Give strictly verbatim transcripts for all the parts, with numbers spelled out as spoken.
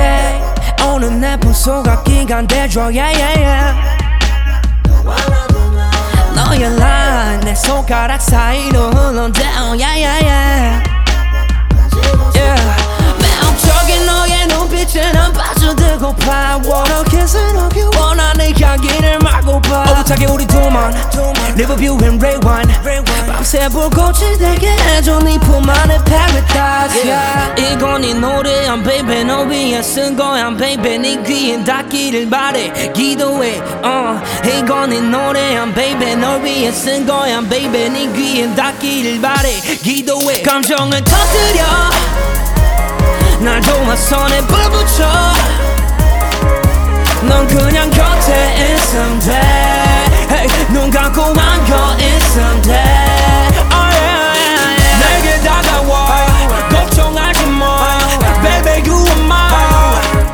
babe 오늘 내 분수가 기간돼줘 yeah yeah yeah 너의 line 내 손가락 사이로 흘러 down yeah yeah yeah yeah 매혹적인 너의 눈빛에 난 빠져들고파 Wanna kiss it up you 원하는 향기를 맡고파 오붓하게 우리 둘만 Riverview and Rewind 밤새 불꽃이 되게 해줘 네 품 안에 paradise yeah. 이건 네 노래야 baby 너 위해 쓴 거야 baby 네 귀에 닿기를 바래 기도해 uh. 이건 네 노래야 baby 너 위해 쓴 거야 baby 네 귀에 닿기를 바래 기도해 감정을 터뜨려 날 도와 손에 불 붙여 넌 그냥 곁에 있으면 돼 hey, 눈 감고 안겨 있으면 돼 oh, yeah, yeah, yeah. 내게 다가와 걱정하지 마 Baby you are mine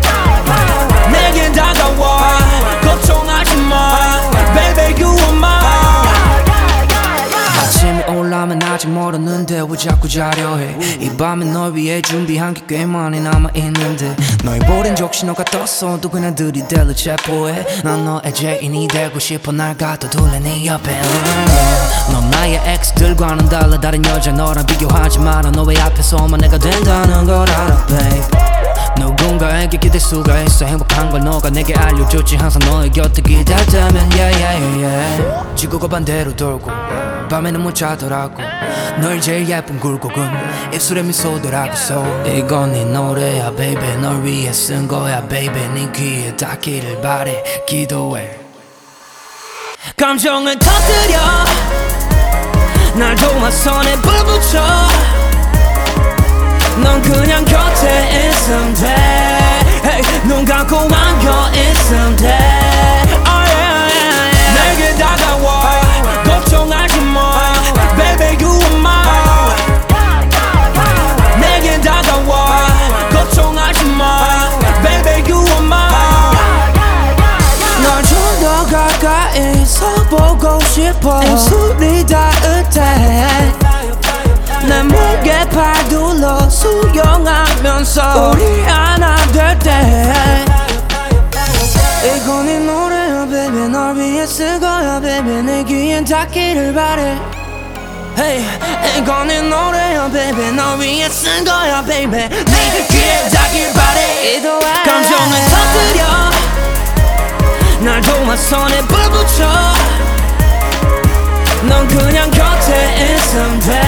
내게 다가와 걱정하지 마 Baby you are mine 아침이 올라면 아직 멀었는데 왜 자꾸 자려 해 이 밤에 널 위해 준비한 게 꽤 많이 남아있는데 너의 보낸 적신호가 떴어도 그냥 들이대려 체포해 난 너의 죄인이 되고 싶어 날 가둬둘래 네 옆에 넌 나의 엑스들과는 달라 다른 여자 너랑 비교하지 마라 너 왜 앞에서만 내가 된다는 걸 알아 babe 누군가에게 기댈 수가 있어 행복한 걸 너가 내게 알려줬지 항상 너의 곁에 기댈 때면 yeah yeah yeah 지구가 반대로 돌고 밤에는 못 자더라고 널 제일 예쁜 굴곡은 입술에 미소더라고 so 이건 네 노래야 baby 널 위해 쓴 거야 baby 네 귀에 닿기를 바래 기도해 감정을 터뜨려 날 도와 손에 불 붙여 넌 그냥 곁에 있으면 돼 hey, 눈 감고 안겨 있으면 돼 oh, yeah, yeah, yeah. 내게 다가와 걱정하지 마 Baby you are mine 내게 다가와 걱정하지 마 Baby you are mine 널 좀 더 가까이 서보고 싶어 입술이 닿을 때 내 목에 팔 둘러 수영하면서 우리 하나 될 때 이건 네 노래야 baby 널 위해 쓴 거야 baby 내 귀엔 닿기를 바래 hey, 이건 네 노래야 baby 널 위해 쓴 거야 baby 내 귀에 닿기를 바래 감정을 터뜨려 날 도와 손에 불 붙여 넌 그냥 곁에 있으면 돼